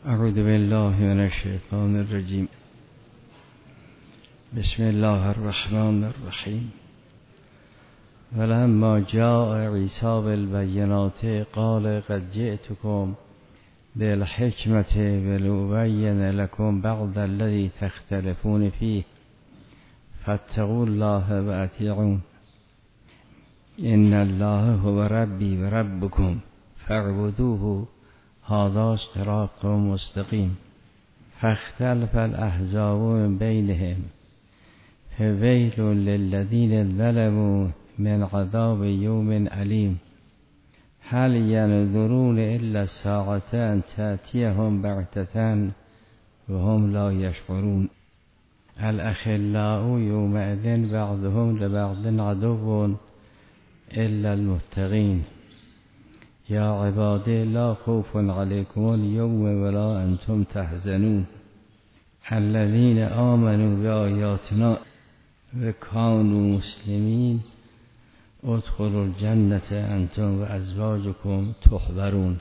اعوذ بالله من الشیطان الرجیم. بسم الله الرحمن الرحیم. ولما جاء عیسی بالبینات قال قد جئتكم بالحکمة ولأبین لكم بعض الذی تختلفون فیه فاتقوا الله وأطیعون ان الله هو ربی و ربکم فاعبدوه هذا صراط مستقیم. فاختلف الأحزاب من بینهم فویل للذین ظلموا من عذاب یوم علیم. هل ينظرون الا الساعة ان تأتيهم بغتة وهم لا يشعرون. الأخلاء يومئذ بعضهم لبعض عدو الا المتقين. یا عبادی لا خوف علیکم اليوم ولا انتم تحزنون الذین آمنوا بآیاتنا و کانوا مسلمین ادخلوا الجنة انتم و ازواجکم تحبرون.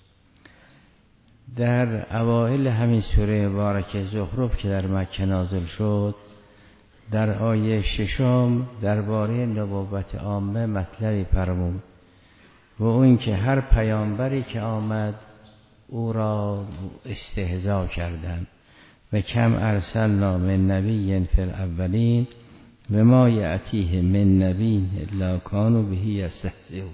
در اوائل همین سوره مبارکه زخرف که در مکه نازل شد، در آیه 6 درباره نبوت عامه مطلبی فرمود و اون که هر پیامبری که آمد او را استهزا کردند و کم ارسلنا من نبی فی الاولین و ما یأتیه من نبی الا کانوا به یستهزئون.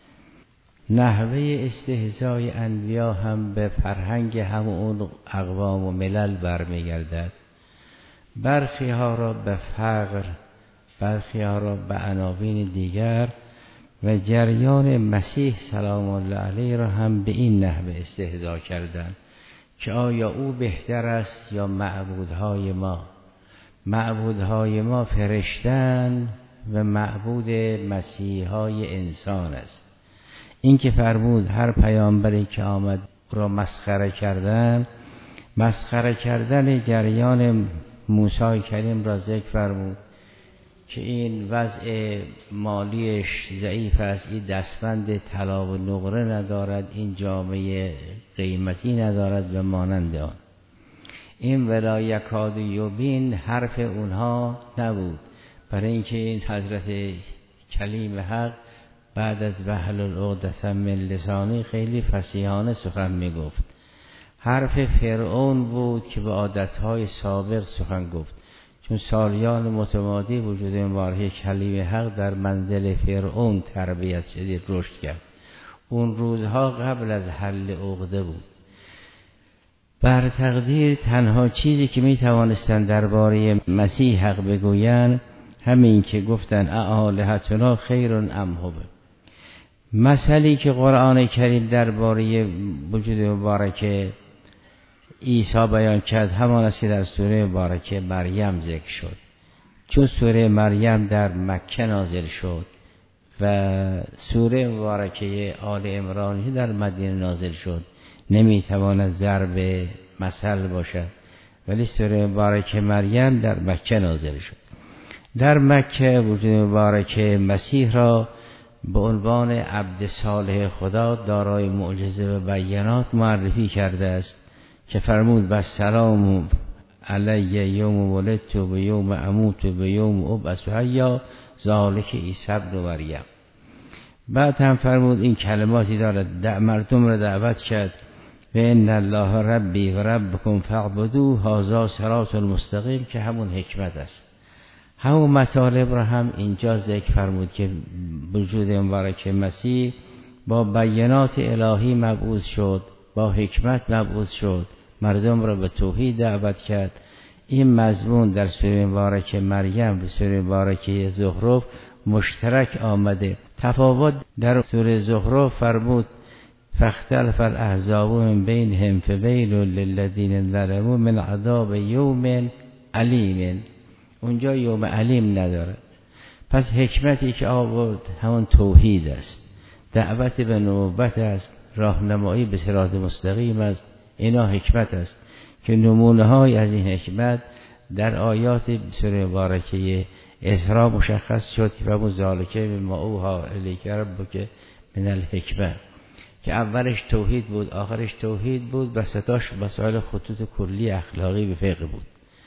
نحوه استهزای انبیا هم به فرهنگ همون اقوام و ملل برمیگردد. برخی ها را به فقر، برخی ها را به عناوین دیگر و جریان مسیح سلام الله علیه را هم به این نحوه استهزا کردند که آیا او بهتر است یا معبودهای ما. معبودهای ما فرشتن و معبود مسیحای انسان است. این که فرمود هر پیامبری که آمد را مسخره کردن، مسخره کردن جریان موسی کریم را ذکر فرمود که این وضع مالیش ضعیف است، این دستبند طلا و نقره ندارد، این جامعه قیمتی ندارد و مانند آن. این ولا یکاد یبین حرف اونها نبود، برای اینکه این حضرت کلیم حق بعد از واحلل عقدة من لسانی خیلی فصیحانه سخن میگفت. حرف فرعون بود که به عادتهای سابق سخن گفت، چون سالیان متمادی وجود مبارک کلیم حق در منزل فرعون تربیت شدید، رشد کرد. اون روزها قبل از حل عقده بود. بر تقدیر تنها چیزی که می توانستن درباره مسیح حق بگویند همین که گفتن اآلهتنا خیر ام هو. مسئله که قرآن کریم درباره وجود مبارک عیسی بیان کرد همان است که در سوره مبارکه مریم ذکر شد. چون سوره مریم در مکه نازل شد و سوره مبارکه آل عمران در مدینه نازل شد، نمیتواند ضرب مثل باشد، ولی سوره مبارکه مریم در مکه نازل شد. در مکه وجود مبارکه مسیح را به عنوان عبد صالح خدا دارای معجزه و بینات معرفی کرده است که فرمود والسلام علی یوم ولدت و یوم اموت و یوم ابعث حیا ذلک عیسی ابن مریم. بعد هم فرمود این کلماتی دارد، مردم را دعوت کرد و ان الله ربی و ربکم فاعبدوه هذا صراط المستقیم که همون حکمت است. همون مطالب را هم اینجا ذکر فرمود که وجود مبارک مسیح با بینات الهی مبعوث شد، با حکمت مبعوث شد، مردم را به توحید دعوت کرد. این مضمون در سوره مبارک مریم و سوره مبارک زخرف مشترک آمده. تفاوت در سوره زخرف فرمود فاختلف الاحزاب من بینهم فویل للذین ظلموا من عذاب یوم علیم. اونجا یوم علیم نداره. پس حکمتی که آورد همون توحید است، دعوت به نبوت است، راهنمایی به صراط مستقیم است. اینا حکمت است که نمونه های از این حکمت در آیات سوره مبارکه اسراء مشخص شد و ذالک مما اوحی الیک ربک من الحکمه که اولش توحید بود، آخرش توحید بود و ستاش مسائل خطوط کلی اخلاقی به فقه بود.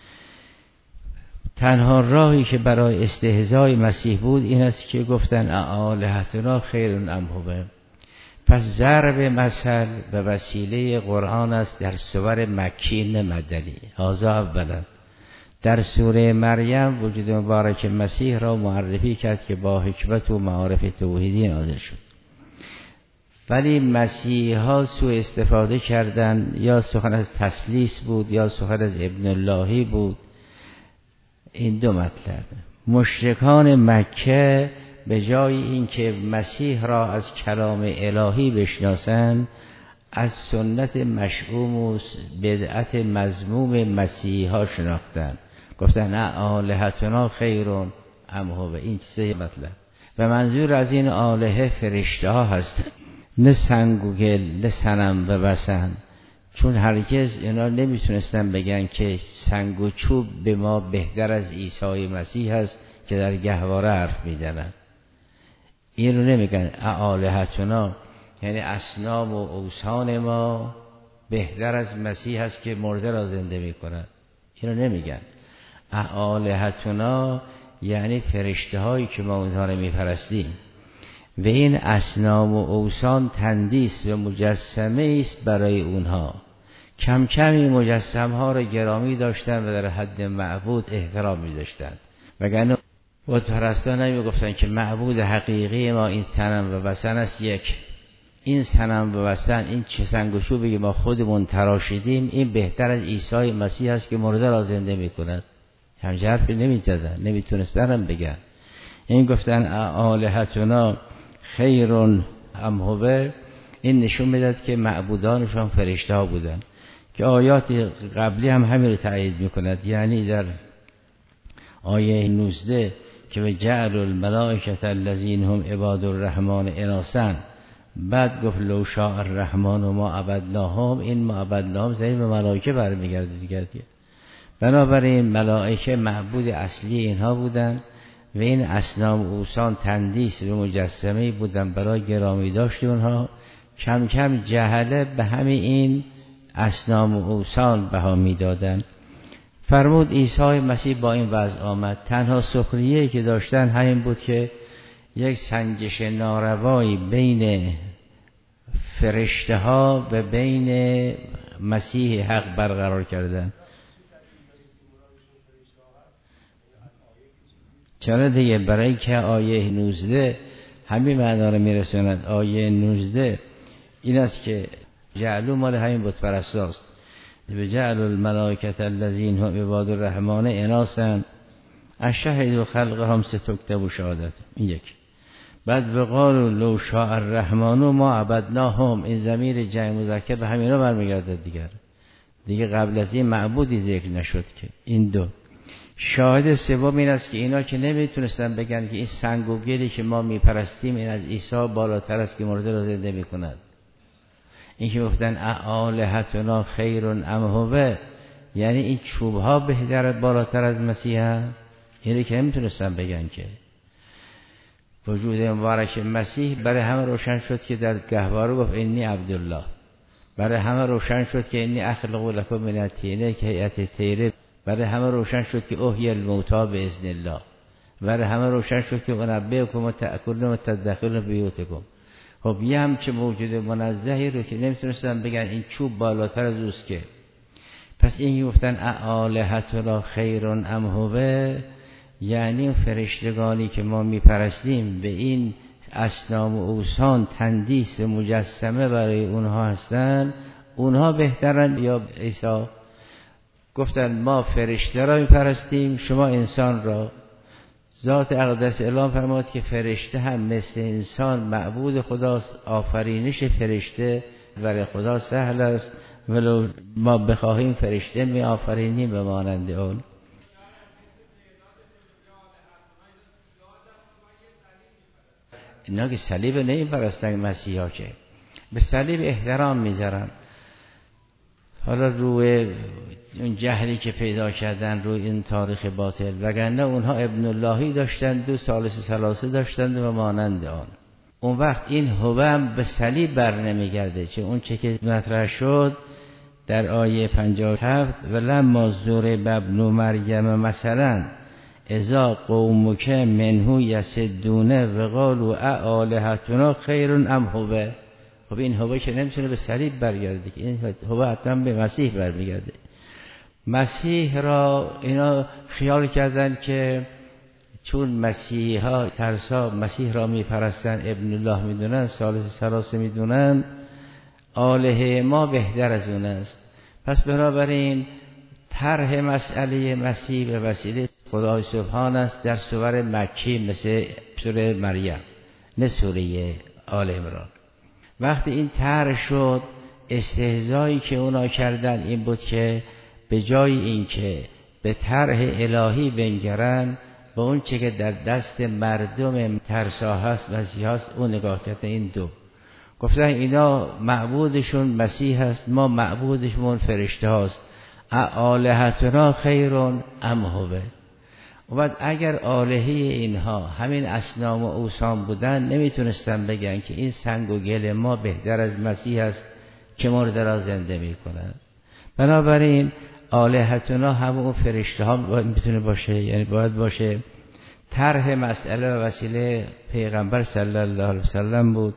تنها راهی که برای استهزای مسیح بود این است که گفتن آلهتنا خیر ام هو. پس ضرب مثل به وسیله قرآن است در سور مکی نه مدنی. هذا اولا. در سوره مریم وجود مبارک مسیح را معرفی کرد که با حکمت و معارف توحیدی نازل شد، ولی مسیح ها سوء استفاده کردند، یا سخن از تثلیث بود یا سخن از ابن اللهی بود. این دو مطلب. مشرکان مکه به جای اینکه مسیح را از کلام الهی بشناسند، از سنت مشؤوم و بدعت مذموم مسیحی ها شناختند. گفتن آلهتنا خیرون ام هو. این سه مطلب. و منظور از این آلهه فرشته ها هستند، نه سنگ و گل، نه صنم و وثن. چون هرگز اینا نمیتونستن بگن که سنگ و چوب به ما بهتر از عیسی مسیح هست که در گهواره حرف میزنن. این رو نمیگن آلهتنا، یعنی اصنام و اوثان ما بهتر از مسیح هست که مرده را زنده میکنن. این رو نمیگن. آلهتنا یعنی فرشته هایی که ما اونها رو میپرستیم. و این اصنام و اوثان تندیس و مجسمه است برای اونها. کم کم این مجسم ها را گرامی داشتن و در حد معبود احترام می‌داشتن. وگرنه بت پرستان نمیگفتن که معبود حقیقی ما این صنم و وثن است. یک، این صنم و وثن، این چه سنگ و چوبی ما خودمون تراشیدیم، این بهتر از عیسی مسیح است که مرده را زنده میکند. همچه حرفی نمیزدن، نمیتونستن هم بگن. این گفتن آلهتنا خیرون ام هو. این نشون میداد که معبودانشان فرشته ها بودن، که آیات قبلی هم همین رو تایید میکند. یعنی در آیه 19 که به جعل الملائکة الذین هم عباد الرحمن اناسا، بعد گفت لو شاء الرحمن و ما عبدناهم. این ما عبدناهم زمین به ملائکه برمیگرده دیگه. بنابراین ملائکه معبود اصلی اینها بودن و این اصنام و اوثان تندیس و مجسمه بودن برای گرامی داشت اونها. کم کم جهله به همین این اصنام و اوثان بها میدادن. فرمود عیسی مسیح با این وضع آمد. تنها سخریه‌ای که داشتن همین بود که یک سنجش ناروایی بین فرشته ها و بین مسیح حق برقرار کردن. چرا دیگه؟ برای که آیه 19 همین معنا رو میرسوند. آیه 19 این است که جعلو مال همین بت پرستاست. بجعل الملائکة الذین هم عباد الرحمن اناسا اشهدوا خلقهم ستکتب شهادت. این یک. بعد بقالوا لو شاء الرحمن ما عبدناهم. این ضمیر جمع مذکر به همینا برمیگرده دیگه قبل از این معبودی ذکر نشد که. این دو. شاهد سوم این است که اینا که نمیتونستن بگن که این سنگ و گلی که ما میپرستیم این از عیسی بالاتر است که مرده را زنده میکند. این که گفتن آلهتنا خیرون ام هو، یعنی این چوب ها بهتر بالاتر از مسیح هست. اینی که نمیتونستن بگن که. وجود مبارک مسیح برای همه روشن شد که در گهواره گفت انی عبدالله. برای همه روشن شد که انی اخلق لکم من الطین که هیئت طیره. برای همه روشن شد که احیی الموتی باذن الله. برای همه روشن شد که انبئکم و تأکلون و تدخلون بیوتکم. خب یه همچه موجود منزهی رو که نمیتونستن بگن این چوب بالاتر از اوست که. پس این گفتن آلهتنا خیرون ام هو، یعنی فرشتگانی که ما میپرستیم به این اصنام و اوثان تندیس مجسمه برای اونها هستن، اونها بهترن یا عیسی؟ گفتن ما فرشته را میپرستیم، شما انسان را. ذات اقدس اعلام فرمود که فرشته هم مثل انسان معبود خداست. آفرینش فرشته برای خدا سهل است، ولو ما بخواهیم فرشته می آفرینیم به مانند اون. اینا که صلیب نمیپرستن مسیحا، که به صلیب احترام میذارن. حالا روی اون جهلی که پیدا کردن روی این تاریخ باطل، وگرنه اونها ابن اللهی داشتند و ثالث ثلاثه داشتند و مانند آن. اون وقت این هوه هم به صلیب بر نمیگرده، چه اون چه که مطرح شد در آیه 57 ولما ضرب ابن مریم مثلا اذا قومک منه یصدون و قالوا آلهتنا خیر ام هو. خب این هوه که نمیتونه به صلیب برگرده، این هوه حتما به مسیح برمیگرده. مسیح را اینا خیال کردن که چون مسیحا ترسا مسیح را میپرستن، ابن الله میدونن، ثالث ثلاثه میدونن، آله ما بهتر از اون است. پس بنابراین طرح مسئله مسیح به وسیله خدای سبحان است در سور مکی مثل سوره مریم نه سوره آل عمران. وقتی این طرح شد، استهزایی که اونا کردن این بود که به جای این که به طرح الهی بنگرن، با اون چه که در دست مردم ترسا هست مسیح هست اون نگاه کرده. این دو گفتن اینا معبودشون مسیح هست، ما معبودشون فرشته هاست. آلهتنا خیرون ام هوه. و بعد اگر آلهه اینها همین اصنام و اوثان بودن، نمیتونستن بگن که این سنگ و گل ما بهتر از مسیح است که مرده را زنده میکنن. بنابراین آلهتنا هم اون فرشته ها باید میتونه باشه، یعنی باید باشه. طرح مسئله و وسیله پیغمبر صلی الله علیه وسلم بود.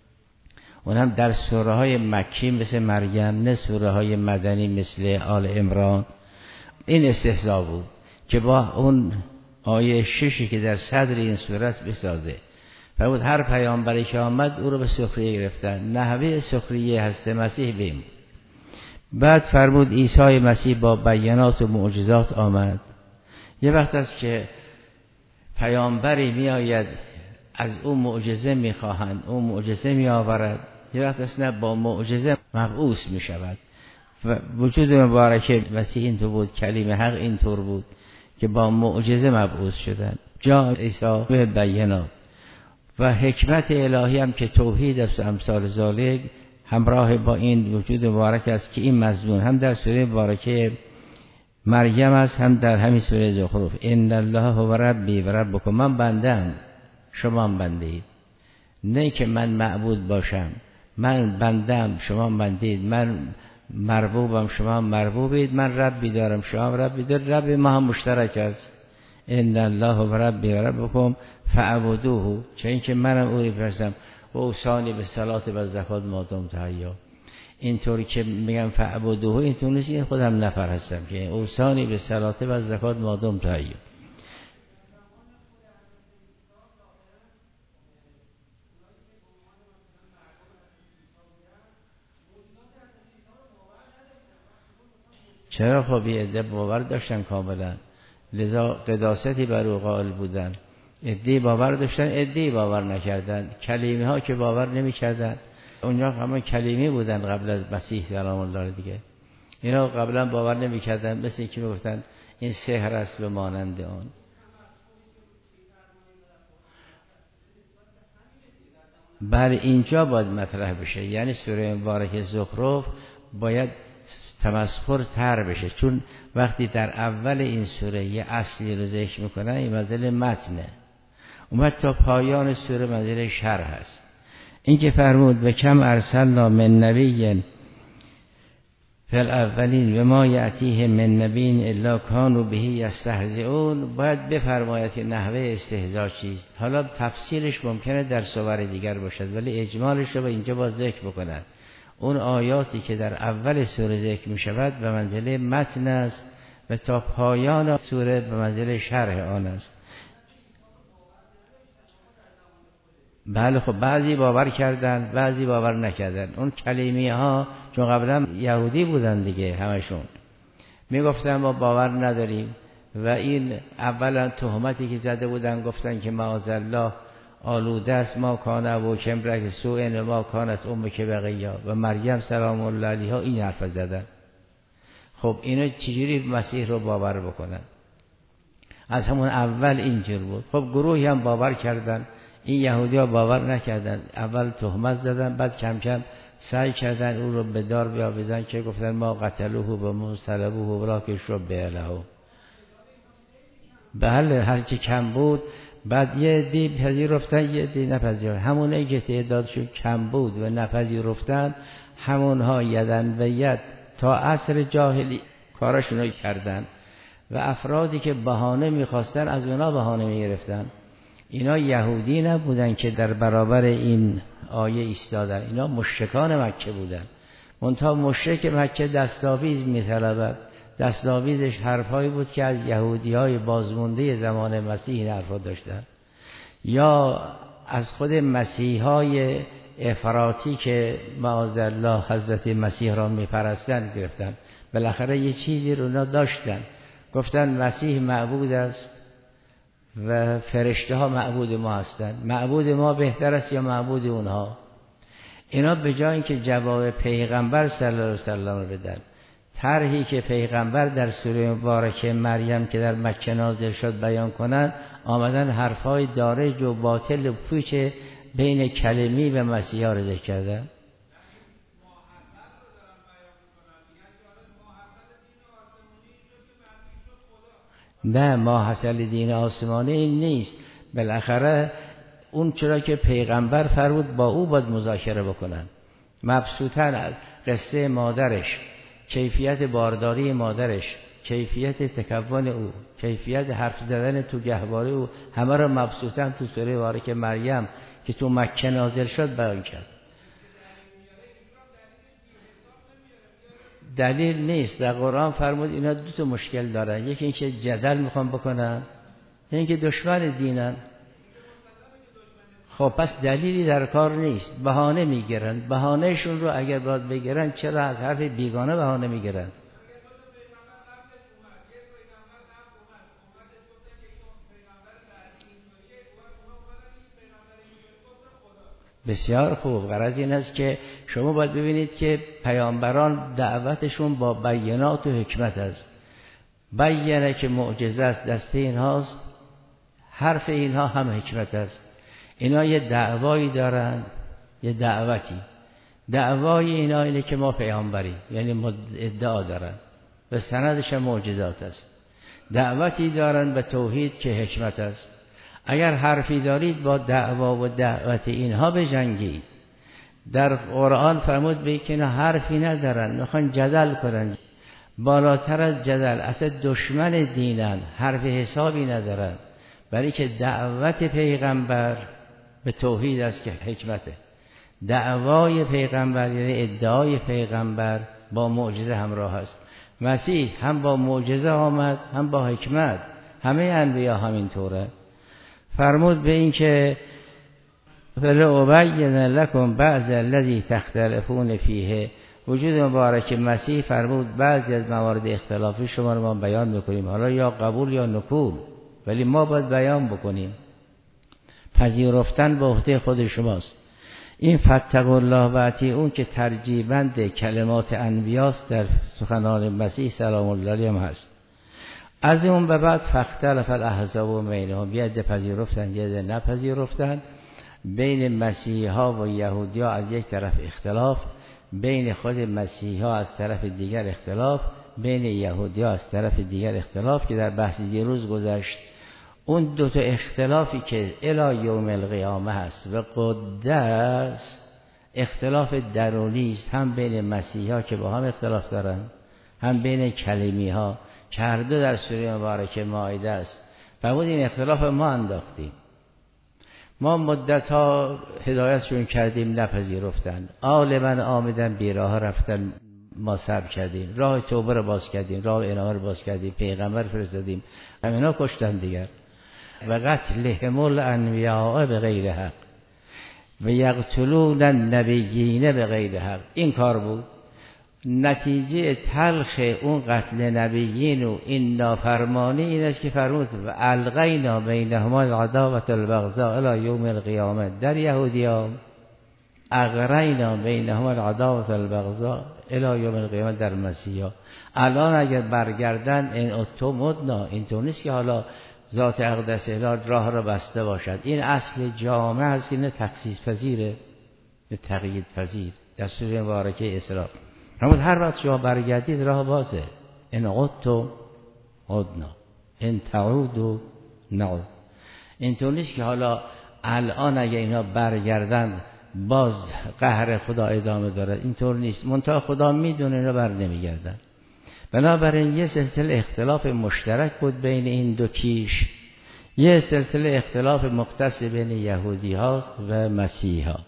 اونم در سوره های مکی مثل مریم، نه سوره های مدنی مثل آل عمران. این استهزا بود که با اون آیه 6 که در صدر این سوره است بسازه. فرمود هر پیامبری که آمد او رو به سخریه گرفتن، نحوه سخریه هست مسیح بیم. بعد فرمود عیسی مسیح با بیانات و معجزات آمد. یه وقت است که پیامبری می آید از اون معجزه می خواهند، اون معجزه می آورد. یه وقت است نه با معجزه مبعوث می شود. و وجود مبارک مسیح اینطور بود، کلیم حق اینطور بود که با معجزه مبعوث شدن. جا عیسی به بیانات و حکمت الهی هم که توحید است و امثال ذالک همراه با این وجود مبارک است که این مضمون هم در سوره مبارکه مریم است، هم در همین سوره زخرف. ان الله هو ربی و ربکم، من بندم شما هم بنده اید. نه که من معبود باشم، من بندم شما بندید، من مربوبم شما هم مربوبید، من ربی دارم شما هم ربی دارید، رب ما هم مشترک است. ان الله هو ربی و ربکم فاعبدوه، چه اینکه منم او رو پرستم و اوصانی به صلات و زکات ما دمت حیا. اینطوری که میگم فاعبدوه اینطور نیست این خودم نفر هستم که اوصانی به صلات و زکات ما دمت حیا. چرا؟ خب یه عده باور داشتن کاملا، لذا قداستی بر او قائل بودن. عده باور داشتن، عده باور نکردن. کلیمی ها که باور نمی کردن اونجا همه کلیمی بودن قبل از مسیح سلام الله دیگه. اینا قبلا باور نمی کردن، مثل اینکه می گفتن این سحر است به مانند آن. بله اینجا باید مطرح بشه، یعنی سوره مبارکه زخرف باید تمسخر تر بشه، چون وقتی در اول این سوره یه اصلی رو ذکر میکنن این مسئله متنه، اومد تا پایان سوره مسئله شرح هست. این که فرمود و کم ارسلنا من نبی فی الاولین و ما یأتیه من نبی الا کانوا به یستهزئون، باید بفرماید که نحوه استهزا چیست. حالا تفصیلش ممکنه در سور دیگر باشد ولی اجمالش رو اینجا باز ذکر بکنن. اون آیاتی که در اول سوره ذکر می شود به منزله متن است و تا پایان سوره به منزله شرح آن است. بله خب بعضی باور کردن بعضی باور نکردن. اون کلیمی ها چون قبلا یهودی بودن دیگه، همشون می گفتن ما باور نداریم و این اولا تهمتی که زده بودن گفتن که معاذالله آلوده است، ما کان ابوکم رجل سوء و ما کانت امک بغیا و مریم سلام الله علیها این حرف زدن. خب اینا چجوری مسیح رو باور بکنن؟ از همون اول اینجور بود. خب گروهی هم باور کردن، این یهودی ها باور نکردن، اول تهمت زدن بعد کم کم سعی کردن او رو به دار بیاویزن که گفتن ما قتلوه و ما صلبوه ولکن شبه له. بله هرچی کم بود بعد یه عده پذیرفتن یه عده نپذیرفتن. همونایی که تعدادشون کم بود و نپذیرفتن همونها یدن و ید تا عصر جاهلی کاراشون رو کردن و افرادی که بهانه میخواستن از اونا بهانه میگرفتن. اینا یهودی نبودن که در برابر این آیه ایستادن، اینا مشرکان مکه بودن. منتها مشرک مکه دستاویز میطلبد، دستاویزش حرفایی بود که از یهودی‌های بازمونده زمان مسیح این حرفا داشتن، یا از خود مسیحای افراطی که معاذالله حضرت مسیح را میپرستن گرفتن. بالاخره یه چیزی رو اونا داشتن، گفتن مسیح معبود است و فرشته ها معبود ما هستند، معبود ما بهتر است یا معبود اونها؟ اینا به جای اینکه جواب پیغمبر صلی الله علیه و سلم رو بدن، طرحی که پیغمبر در سوره مبارکه مریم که در مکه نازل شد بیان کنند، آمدن حرفای دارج و باطل و پوچ بین کلمی و مسیح ها رو ذکر کردن. نه، ماحصل دین آسمانی این نیست. بالاخره اون چرا که پیغمبر فرمود با او باید مذاکره بکنن. مبسوطن قصه مادرش، کیفیت بارداری مادرش، کیفیت تکون او، کیفیت حرف زدن تو گهواره او، همه را مبسوطن تو سوره مبارکه مریم که تو مکه نازل شد بیان کرد. دلیل نیست. در قرآن فرمود اینا دو تا مشکل دارن، یکی اینکه جدل میخوان بکنن، اینکه دشمن دینن. خب پس دلیلی در کار نیست، بهانه میگیرن. بهانهشون رو اگر باید بگیرن چرا از حرف بیگانه بهانه میگیرن؟ بسیار خوب. غرض این است که شما باید ببینید که پیامبران دعوتشون با بینات و حکمت است. بیانه که معجزه است دسته اینهاست، حرف اینها هم حکمت است. اینا یه دعوایی دارن، یه دعوتی. دعوای اینا اینه که ما پیامبری، یعنی ادعا دارن و سندش معجزات است. دعوتی دارن به توحید که حکمت است. اگر حرفی دارید با دعوا و دعوت اینها بجنگید. در قرآن فرمود به که اینا حرفی ندارن، میخوان جدل کنن. بالاتر از جدل اصلا دشمن دینن، حرف حسابی ندارن، برای که دعوت پیغمبر به توحید است که حکمته. دعوای پیغمبر یعنی ادعای پیغمبر با معجزه همراه است. مسیح هم با معجزه آمد هم با حکمت. همه انبیا همینطوره. فرمود به این که فلأبین لکم بعض الذی تختلفون فیه. وجود مبارک مسیح فرمود بعضی از موارد اختلافی شما رو ما بیان میکنیم، حالا یا قبول یا نکول، ولی ما باید بیان بکنیم. پذیرفتن به عهده خود شماست. این فاتقوا الله و اطیعون که ترجیبند کلمات انبیاست در سخنان مسیح سلام الله علیه هم هست. از اون به بعد فاختلف الاحزاب بینهم، یه عده پذیرفتن یه عده نپذیرفتن. بین مسیحی ها و یهودی ها از یک طرف اختلاف، بین خود مسیحی ها از طرف دیگر اختلاف، بین یهودی ها از طرف دیگر اختلاف که در بحث دیروز گذشت. اون دو تا اختلافی که الی یوم القیامه هست و قدس اختلاف درونی است، هم بین مسیحی ها که با هم اختلاف دارن، هم بین کلمی ها که هر دو در سوره مبارکه مائده است. فرمود این اختلاف ما انداختیم، ما مدت ها هدایتشون کردیم نپذیرفتن، عالما آمدن بیراه رفتن، ما صبر کردیم، راه توبه رو باز کردیم، راه انابه رو باز کردیم، پیغمبر فرستادیم، همینا کشتن دیگر. و قتلهم الانبیاء بغیر حق و یقتلون النبیین بغیر حق. این کار بود. نتیجه تلخ اون قتل نبیین و این نافرمانی این است که فرمود و القینا بینهما العداوة البغضاء الی یوم القیامه. در یهودیان اغرینا بینهما العداوة البغضاء الی یوم القیامه. در مسیحا الان اگر برگردن این اتو مدنا، این تو نیست که حالا ذات اقدس الهی راه را بسته باشد. این اصل جامع است، این تخصیص پذیره، تقیید پذیر. در سوره مبارکه اسراء فرمود هر وقت شما برگردید راه بازه. ان عدتم عدنا ان تعودوا نعود. اینطور نیست که حالا الان اگه اینا برگردن باز قهر خدا ادامه داره، اینطور نیست. منتها خدا میدونه اینا بر نمیگردن. بنابراین یه سلسله اختلاف مشترک بود بین این دو کیش، یه سلسله اختلاف مختص بین یهودی ها و مسیحی ها.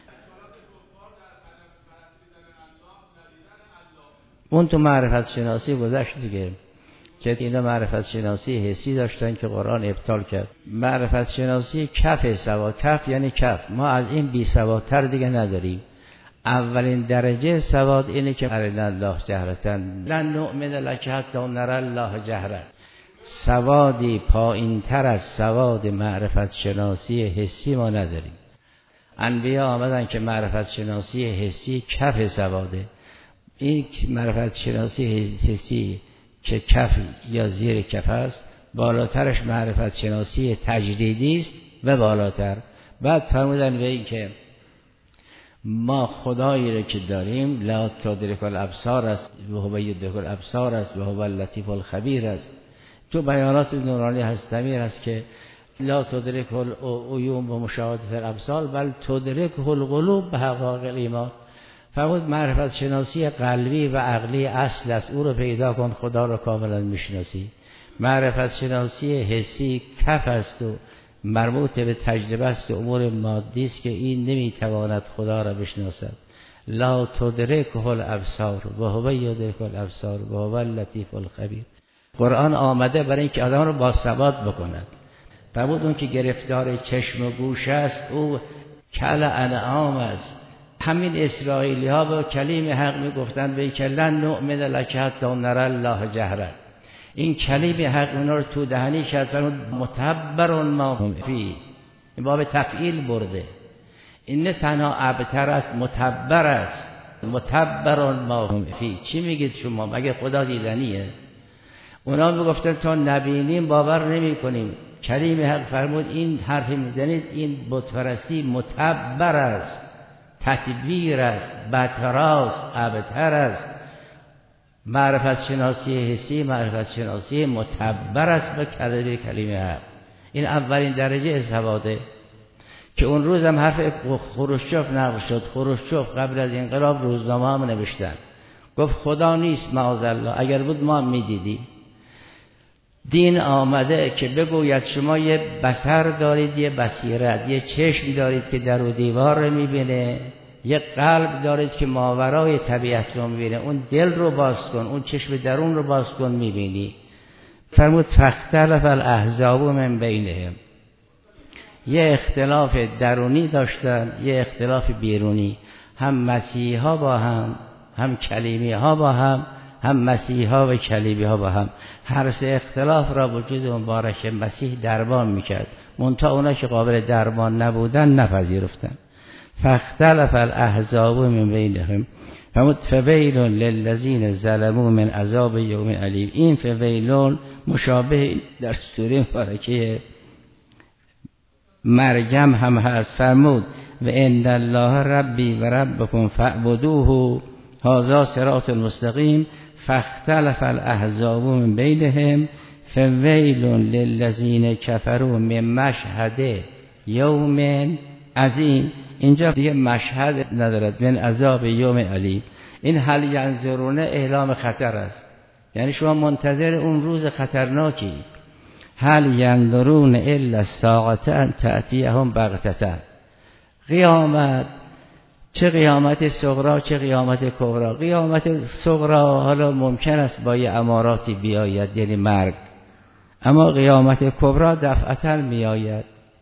اون تو معرفت شناسی گذشت دیگه، که اینا معرفت شناسی حسی داشتن که قرآن ابطال کرد. معرفت شناسی کف سواد، کف یعنی کف، ما از این بی سوادتر دیگه نداریم. اولین درجه سواد اینه که ارنا الله جهرتن لن نؤمن لک حتی نری الله جهرا. سوادی پایین تر از سواد معرفت شناسی حسی ما نداریم. انبیا آمدن که معرفت شناسی حسی کف سواده، این معرفت شناسی حسی که کف یا زیر کف است، بالاترش معرفت شناسی تجریدی است و بالاتر. بعد فرمودن به این که ما خدایی رو که داریم لا تدرک الابصار است و هو یدرک الابصار است و هو اللطیف الخبیر است. تو بیانات نورانی هستمیر است که لا تدرک العیون و مشاهده الابصار بل تدرک القلوب به حقایق ایمان. فرمود معرفت شناسی قلبی و عقلی اصل است، او رو پیدا کن خدا رو کاملا میشناسی. معرفت شناسی حسی کف است و مربوط به تجربه است و امور مادی است که این نمیتواند خدا را بشناسد. لا تدرکه الابصار و هو یدرک الابصار و هو اللطیف الخبیر. قرآن آمده برای اینکه آدم رو باسواد بکند. فرمود اون که گرفتار چشم و گوش است او کل انعام است. همین اسرائیلی ها به کلیم حق میگفتن به که لن نؤمن لک حتی نری الله جهرا. این کلیم حق اونا رو تو دهنی کرد، فرمود متبر ما هم فی. این باب تفعیل برده، این نه تنها ابتر است، متبر است. متبر ما هم فی. چی میگید شما؟ مگه خدا دیدنیه؟ اونا میگفتن تا نبینیم باور نمی کنیم. کلیم حق فرمود این حرفی میزنید این بت پرستی متبر است، تدبیر است، بتراست، ابتر است. معرفت شناسی حسی معرفت شناسی متبر است به کلمه حق. این اولین درجه سواده که اون روز هم حرف خروشچوف نقل شد. خروشچوف قبل از انقلاب روزنامه هم نوشتن، گفت خدا نیست معاذالله، اگر بود ما میدیدیم. دین آمده که بگوید شما یه بصر دارید، یه بصیرت، یه چشم دارید که در و دیوار رو میبینه، یه قلب دارید که ماورای طبیعت رو میبینه، اون دل رو باز کن، اون چشم درون رو باز کن میبینی. فرمود فاختلف الاحزاب من بینهم. یه اختلاف درونی داشتن، یه اختلاف بیرونی. هم مسیحی ها با هم کلیمی ها با هم مسیحی ها و کلیمی ها با هم. هر سه اختلاف را وجود مبارک مسیح درمان میکرد، منتها اونا که قابل درمان نبودن نپذیرفتن. فاختلف الاحزاب من بینهم فرمود فویل للذین ظلموا من عذاب یوم علیم. این فویلون مشابه در سوره مبارکه مریم هم هست. فرمود و ان الله ربی و ربکم فاعبدوه هذا صراط مستقیم. فاختلف الاحزاب من بینهم فویل للذین کفروا من مشهد یوم عظیم. اینجا دیگه مشهد ندارد، من عذاب یوم علیم. این هل ینظرون اعلام خطر است، یعنی شما منتظر اون روز خطرناکی. هل ینظرون الا الساعة ان تأتیهم بغتة. قیامت، چه قیامت صغرا چه قیامت کبرا. قیامت صغرا حالا ممکن است با یه اماراتی بیاید، یعنی مرگ، اما قیامت کبرا دفعتا میآید.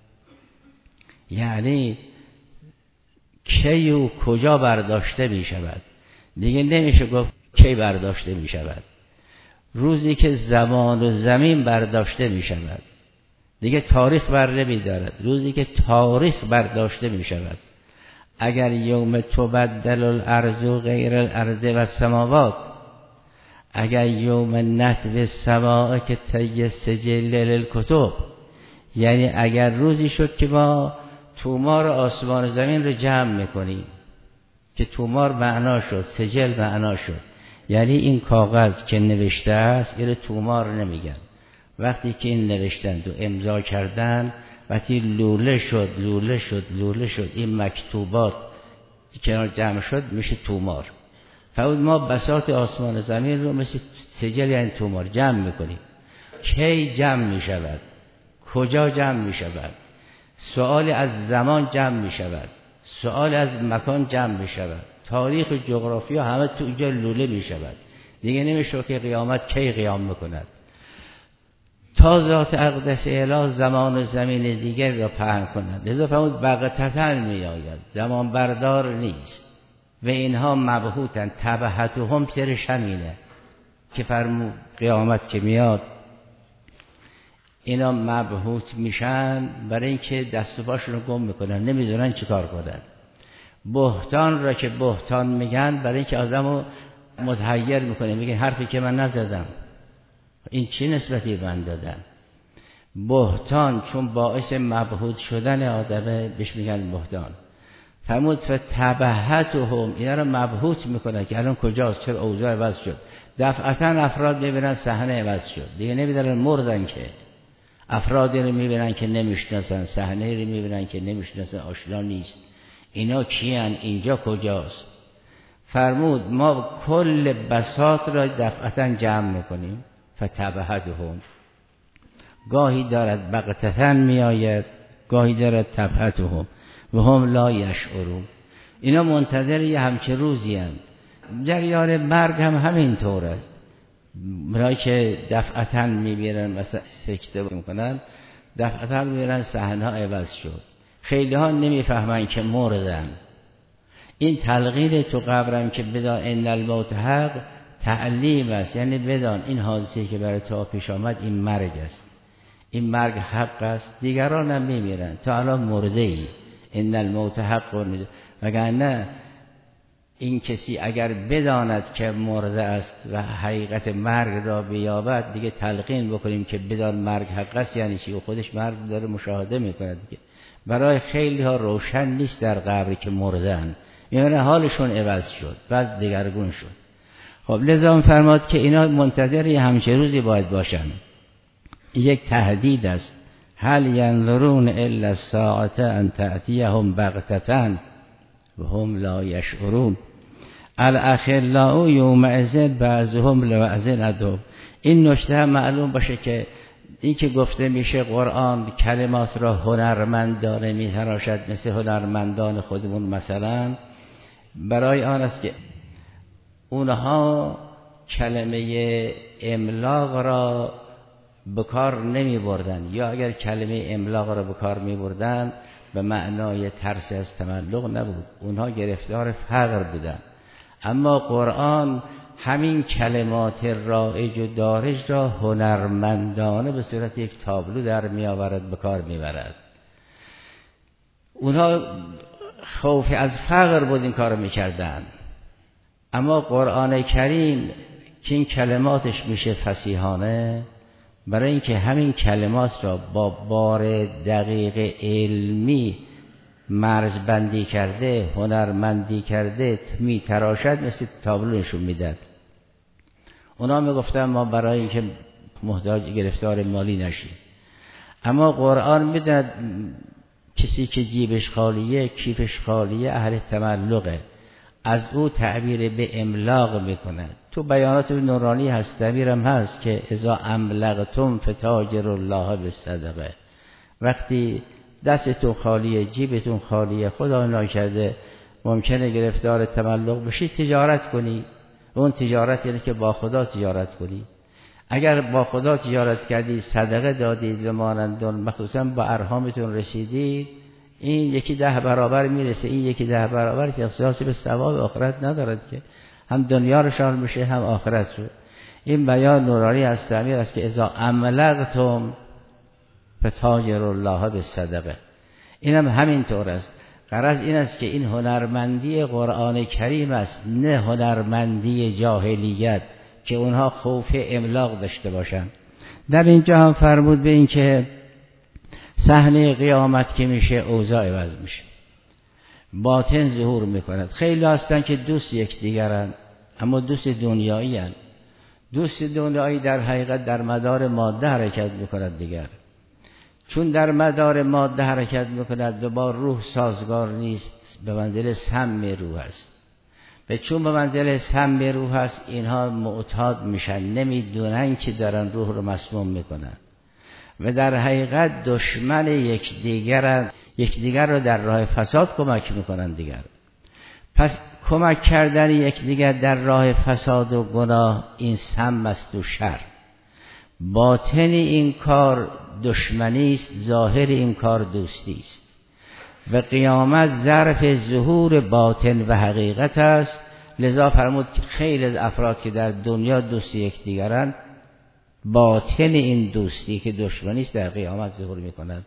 یعنی کی و کجا برداشته می شود، دیگه نمیشه گفت کی برداشته می شود. روزی که زمان و زمین برداشته می شود، دیگه تاریخ بر نمی دارد. روزی که تاریخ برداشته می شود. اگر یوم تبدل الارض غیر الارض و السماوات، اگر یوم نطو السماء که طی سجل للکتب، یعنی اگر روزی شد که ما تومار آسمان زمین رو جمع میکنیم، که تومار معنا شد، سجل معنا شد، یعنی این کاغذ که نوشته است این تومار نمیگن. وقتی که این نوشتند و امضا کردن وقتی لوله شد این مکتوبات کنار جمع شد میشه تومار. فرمود ما بساط آسمان زمین رو مثل سجل یعنی تومار جمع میکنیم. کی جمع میشود؟ کجا جمع میشود؟ سؤال از زمان جمع میشود، سؤال از مکان جمع میشود، تاریخ و جغرافیا همه تو اینجا لوله میشود. دیگه نمیشه که قیامت کی قیام میکند. تا ذات اقدس اله زمان و زمین دیگر را پهن کنند. لذا فرمود بغتة میآید، زمان بردار نیست و اینها مبهوتن. تبهتهم سرش همینه که فرمود قیامت که میاد اینا مبهوت میشن، برای اینکه دست و پاشون رو گم میکنن، نمیدونن چیکار کنن. بهتان را که بهتان میگن برای اینکه آدمو متحیر میکنه، میگه حرفی که من نزدم، این چی نسبتی من دادن؟ بهتان چون باعث مبهوت شدن آدمه بهش میگن بهتان. فرمود فتبهتهم، اینا رو مبهوت میکنه که الان کجاست، چرا اوضاع عوض شد. دفعتا افراد میبینن صحنه عوض شد، دیگه نمیدونن مردن که. افرادی رو میبینن که نمیشناسن، صحنه رو میبینن که نمیشناسن، آشنا نیست. اینا کیان؟ اینجا کجاست؟ فرمود ما کل بساط را دفعتا جمع میکنیم. فتبهتهم، گاهی دارد بغتة میآید، گاهی دارد تبهتهم و هم لا یشعرون. اینا منتظر یه همچه روزی هستند. جریان مرگ هم همین طور است. برای که دفعتا میبیرن مثلا سکته میکنن، دفعتا میبیرن صحنه ها عوض شد. خیلی ها نمیفهمن که مردن. این تلقین تو قبرم که بدان ان الموت حق تعلیم است، یعنی بدان این حادثه که برای تو پیش آمد این مرگ است، این مرگ حق است. دیگران هم میمیرن، تو الان مرده ای، ان الموت حق. وگرنه این کسی اگر بداند که مرده است و حقیقت مرگ را بیابد، دیگه تلقین بکنیم که بدان مرگ حق است یعنی چی؟ و خودش مرگ داره مشاهده میکنه دیگه. برای خیلی ها روشن نیست در قبر که مردن، یعنی حالشون عوض شد، بعد دگرگون شد. خب لذا فرماد که اینا منتظر همچه روزی باید باشن. یک تهدید است. هل ینظرون الا الساعة ان تأتیهم بغتة و هم لا یشعرون. الاخلاء یومئذ بعضهم لبعض عدو. این نکته هم معلوم باشه که این که گفته میشه قرآن کلمات را هنرمندانه میتراشد، مثل هنرمندان خودمون مثلا، برای آن است که اونها کلمه املاق را به کار نمی بردن، یا اگر کلمه املاق را به کار می بردن به معنای ترس از تملق نبود، اونها گرفتار فقر بودن. اما قرآن همین کلمات رایج و دارج را هنرمندانه به صورت یک تابلو در می آورد، به کار می برد. اونها خوف از فقر بود این کار می کردن. اما قرآن کریم که این کلماتش میشه فصیحانه، برای اینکه همین کلمات را با بار دقیق علمی مرزبندی کرده، هنرمندی کرده، می تراشد، مثل تابلو نشون میداد. اونا میگفتن ما برای اینکه محتاج گرفتار مالی نشیم. اما قرآن میداد کسی که جیبش خالیه، کیفش خالیه، اهل تملقه، از او تعبیر به املاق میکنه. تو بیانات نورانی هست، تعبیرم هست که اذا املقتم فتاجر الله بالصدقه. وقتی دستتون خالیه، جیبتون خالیه، خدا ناکرده ممکنه گرفتار تملق بشی، تجارت کنی. اون تجارت یعنی که با خدا تجارت کنی. اگر با خدا تجارت کردی، صدقه دادید و مانندون، مخصوصا با ارحامتون رسیدید، این یکی 10 برابر میرسه. این یکی 10 برابر که اختصاصی به ثواب آخرت ندارد که، هم دنیا رو شامل میشه هم آخرت رو. این بیان نورانی از تعبیر است که اذا املقتم فتاجر الله بالصدقه. اینم همین طور است. غرض این است که این هنرمندی قرآن کریم است، نه هنرمندی جاهلیت که اونها خوف املاق داشته باشند. در اینجا هم فرمود به این که صحنه قیامت که میشه اوضاع عوض میشه، باطن ظهور میکند. خیلی هستن که دوست یکدیگرن اما دوست دنیایی هستند. دوست دنیایی در حقیقت در مدار ماده حرکت میکند دیگر. چون در مدار ماده حرکت میکند و با روح سازگار نیست، به منزل سم روح است. و چون به منزل سم روح است، اینها معتاد میشن، نمیدونن که دارن روح رو مسموم میکنن و در حقیقت دشمن یکدیگر رو در راه فساد کمک میکنن دیگر. پس کمک کردن یکدیگر در راه فساد و گناه این سم است و شر. باطن این کار دشمنی است، ظاهر این کار دوستی است. و قیامت ظرف ظهور باطن و حقیقت است. لذا فرمود که خیلی از افراد که در دنیا دوستی یکدیگرند، باطن این دوستی که دشمنی است در قیامت ظهور میکند.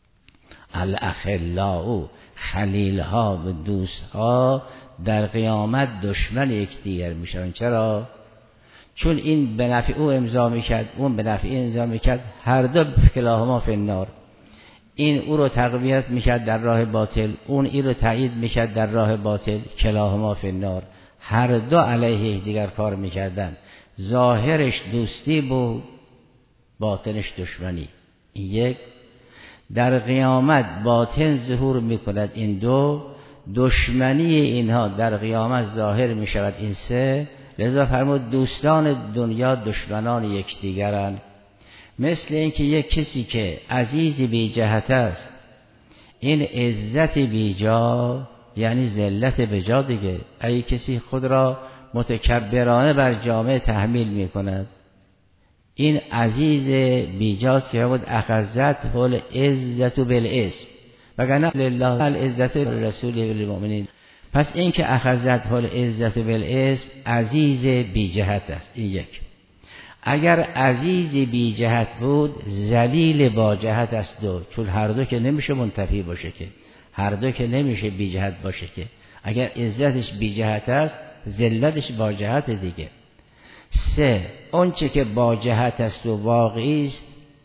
الاخلاء، خلیلها و دوستها در قیامت دشمن یکدیگر میشن. چرا؟ چون این به نفع او امضا میکرد، اون به نفع این امضا میکرد، هر دو کلاهما فی النار. این او رو تقویت میکرد در راه باطل، اون این رو تایید میکرد در راه باطل، کلاهما فی النار. هر دو علیه یکدیگر کار میکردن. ظاهرش دوستی بود، باطنش دشمنی. این یک. در قیامت باطن ظهور میکند، این دو. دشمنی اینها در قیامت ظاهر میشود، این سه. لذا فرمود دوستان دنیا دشمنان یکدیگرند. مثل اینکه یک کسی که عزیز بی جهت است، این عزت بی جا یعنی ذلت به جا دیگه. ای کسی خود را متکبرانه بر جامعه تحمیل می کند، این عزیز بی جاست که بود اخذت هل عزت بالاسم وگرنه لله العزت رسوله والمؤمنین. پس این که اخذت هل عزت بالاسم عزیز بی جهت است. این یک. اگر عزیز بی جهت بود ذلیل با جهت است. دو. چون هر دو که نمیشه منتفی باشه، که هر دو که نمیشه بی جهت باشه. که اگر عزتش بی جهت است ذلتش با جهت دیگه. سه. اون چه که با جهت است و واقعی است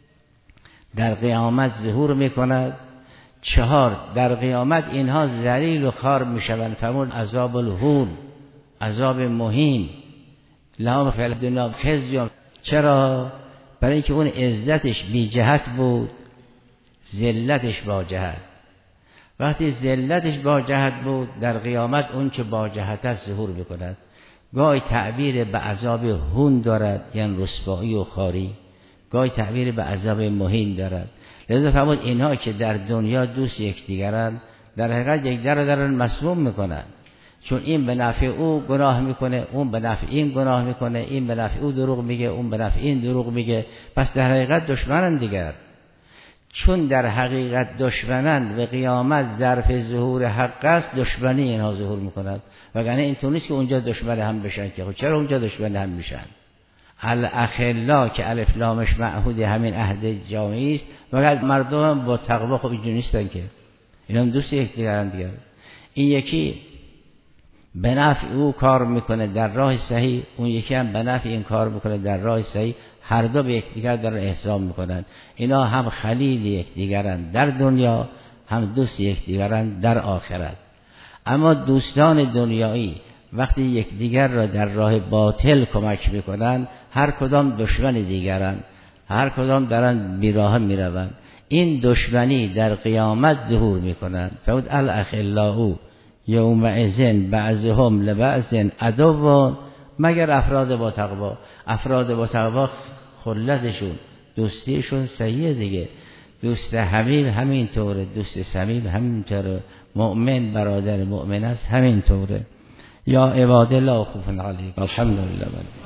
در قیامت ظهور میکند. چهار. در قیامت اینها ذلیل و خوار میشوند. فرمود عذاب الهون، عذاب مهین، لهم فی الدنیا خزی. چرا؟ برای اینکه اون عزتش بی جهت بود، ذلتش با جهت. وقتی ذلتش با جهت بود در قیامت اون که با جهت است ظهور میکند. گاهی تعبیر به عذاب هون دارد یعنی رسوایی و خواری، گاهی تعبیر به عذاب مهین دارد. لذا فرمود اینها که در دنیا دوست یکدیگرند در حقیقت یکدیگر را دارن مسموم میکنن. چون این به نفع او گناه میکنه، اون به نفع این گناه میکنه، این به نفع او دروغ میگه، اون به نفع این دروغ میگه. پس در حقیقت دشمنن دیگر. چون در حقیقت دشمنن و قیامت ظرف ظهور حق است، دشمنی اینها ظهور میکند. وگرنه اینطور نیست که اونجا دشمن هم بشن. که خب چرا اونجا دشمن هم میشن؟ الاخلا که الف لامش معهود همین عهد جامعی است. وگرنه مردم با تقوا خب اینجوری نیستن که، اینا هم دوست یکدیگرن دیگر. این یکی به نفع او کار میکنه در راه صحیح، اون یکی هم به نفع این کار میکنه در راه صحیح. هر دو به یکدیگر دارن احسان میکنن. اینا هم خلیل یکدیگرن در دنیا، هم دوست یکدیگرن در آخرت. اما دوستان دنیایی وقتی یکدیگر را در راه باطل کمک میکنن، هر کدام دشمن دیگرن، هر کدام دارن بیراه میروند. این دشمنی در قیامت ظهور میکنن. فود الاخلاء یومئذ بعضهم لبعض عدو، مگر افراد با تقوا. افراد با تقوا خلتشون، دوستیشون صحیح دیگه. دوست حبیب همین طوره، دوست صمیم همین طوره، مؤمن برادر مؤمن است همین طوره. یا عباد الله خوف علیکم. الحمدلله.